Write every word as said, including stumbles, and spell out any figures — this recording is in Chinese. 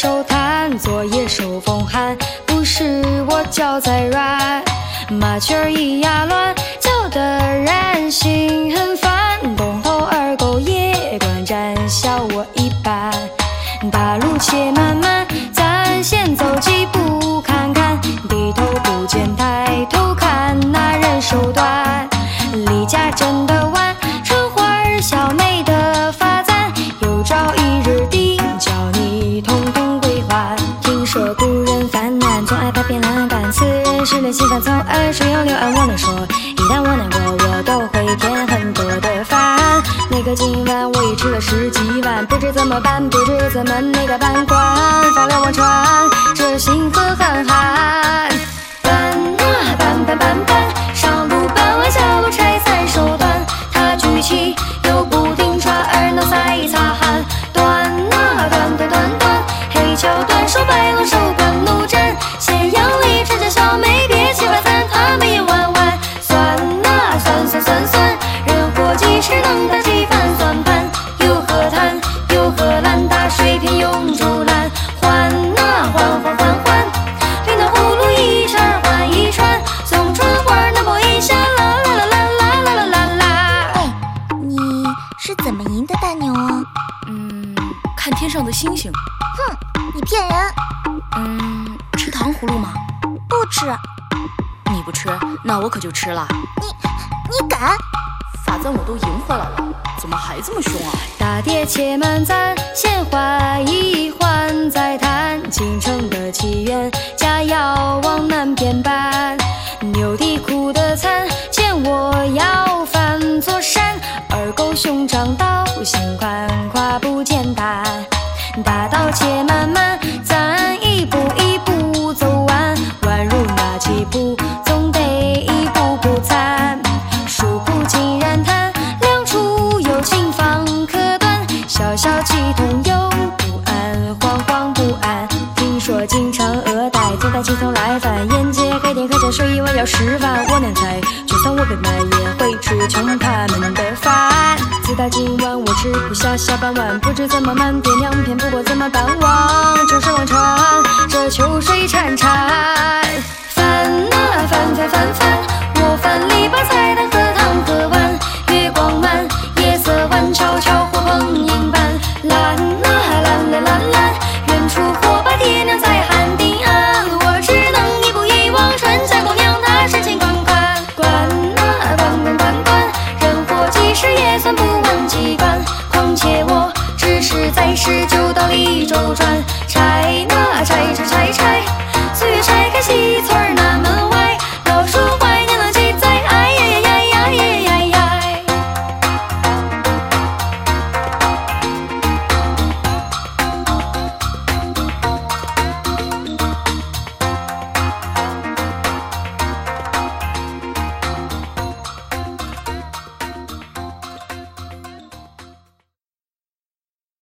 手摊，昨夜受风寒，不是我脚在软，麻雀儿咿呀乱，叫得人心很烦。东头二狗夜观战，笑我一般。大路且漫漫，咱先走几步看看。低头不见抬头看，那人手短，离家真的晚，春花儿小妹的发簪，有朝一日定叫你统统归还。听说古人犯难总爱把变懒干，此人是连心烦草耳水有流安忘了说，一旦我难过我都会添很多的烦。那个今晚我已吃了十几碗，不知怎么办，不知怎么那个办官发了我传，这心河憨憨。搬啊搬搬搬搬，上路搬完下路拆散手段，他举起又不停抓耳脑塞擦汗。断啊断断断断，黑桥断手白龙手关怒斩，咸阳里陈家小妹别气发散，他们也弯弯。算啊算算算算，人活几时能打几番算盘，有何谈有何难，大水平永竹篮。换啊换换换换，领导葫芦一串换一串，送春花那么一下啦啦啦啦啦啦啦啦啦。 哎，你是怎么赢的大牛啊？ 嗯，看天上的星星。 哼，你骗人！ 嗯，吃糖葫芦吗？ 不吃。 你不吃，那我可就吃了。 你你敢？ 法簪我都赢回来了，怎么还这么凶啊？ 大碟且满赞，闲话一环再谈。京城的起源，家要往南边搬。牛地哭得惨，见我要翻座山。二狗兄长道，心宽跨不简单。大道且漫漫，咱一步一步走完。宛如那棋谱，总得一步步参。书铺竟然谈，两处有情方可断。小小气筒又不安，惶惶不安。听说京城恶歹总带青铜来犯，沿街黑店客栈睡一晚要十万。我难猜，就算我被卖也会吃穷他们的饭。自打今晚我吃不下下半碗，不知怎么瞒爹娘骗不过怎么淡忘，就是忘川这秋水潺潺。翻啊翻翻翻翻，我翻篱笆菜单荷塘河湾，月光满，夜色晚，悄悄火捧银斑。蓝啊蓝蓝蓝蓝，远处火把爹娘在喊定安，我只能一步一往传家姑娘她深情款款。关啊关关关关，人活几十也算不完几关，况且我只是在十九道里周转。拆啊拆拆拆拆，